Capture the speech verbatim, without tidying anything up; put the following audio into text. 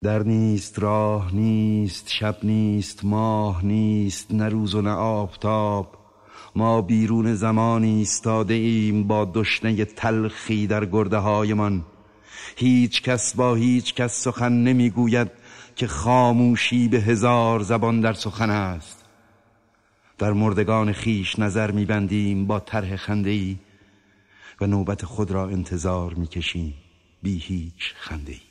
در نیست، راه نیست، شب نیست، ماه نیست، نه روز و نه آفتاب. ما بیرون زمان ایستاده ایم با دشنه تلخی در گرده هایمان. هیچ کس با هیچ کس سخن نمیگوید که خاموشی به هزار زبان در سخن است. در مردگان خیش نظر میبندیم با طرح خنده‌ای و نوبت خود را انتظار میکشیم بی هیچ خنده‌ای.